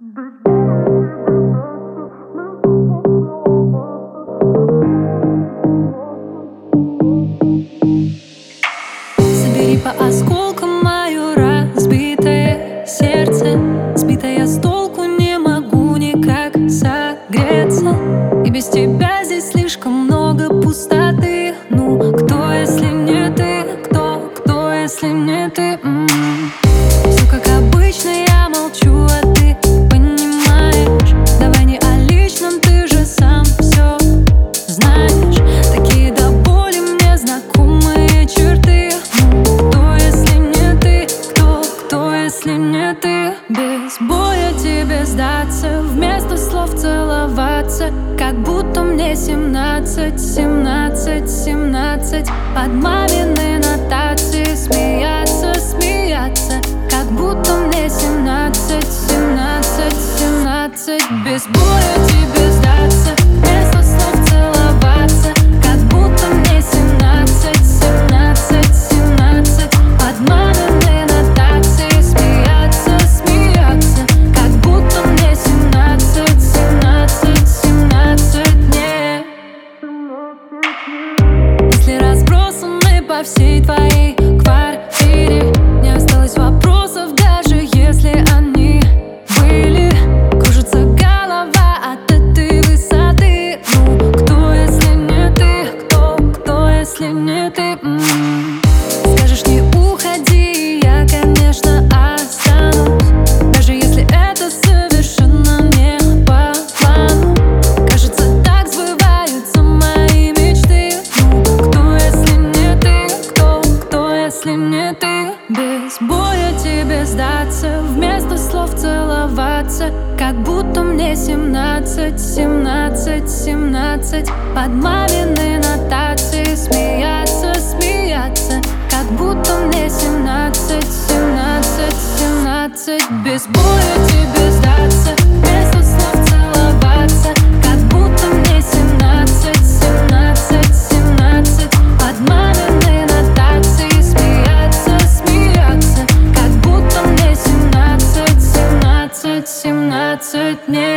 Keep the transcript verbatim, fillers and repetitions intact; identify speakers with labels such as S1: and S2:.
S1: Собери по осколкам мое разбитое сердце. Сбитая я с толку, не могу никак согреться. И без тебя здесь слишком много пустоты. Ну, кто, если не ты? Кто, кто, если не ты? М-м-м. Все как обычно, я молчу, а ты понимаешь. Давай не о личном, ты же сам все знаешь. Такие до боли мне знакомые черты. Ну, кто, если не ты? Кто, кто, если не ты? Без боя тебе сдаться, вместо слов целоваться, как будто мне семнадцать, семнадцать, семнадцать. Под мамины нотации смеяться, смеяться, как будто мне семнадцать, семнадцать, семнадцать. Без боя тебе сдаться, вместо слов целоваться, как будто мне семнадцать, семнадцать, семнадцать. Под мамины нотации смеяться, смеяться, как будто мне семнадцать, семнадцать, семнадцать. Не. Мысли разбросаны по всей твоей квартире. Не осталось вопросов, даже если они были. Кружится голова от этой высоты. Ну, кто, если не ты? Кто, кто, если не ты? М-м-м. Скажешь, не уходи, я, конечно, останусь, даже если это совершенно не по плану. Кажется, так сбываются мои мечты. Ну, кто, если не ты? Кто, кто, если не ты? Без боя тебе сдаться, вместо слов целоваться, как будто мне семнадцать, семнадцать, семнадцать. Под мамины нотации смеяться, смеяться, как будто мне семнадцать, семнадцать, семнадцать. Без боя тебе сдаться, вместо слов целоваться, как будто мне семнадцать, семнадцать, семнадцать. Под мамины нотации смеяться, смеяться, как будто мне семнадцать, семнадцать, семнадцать. Не.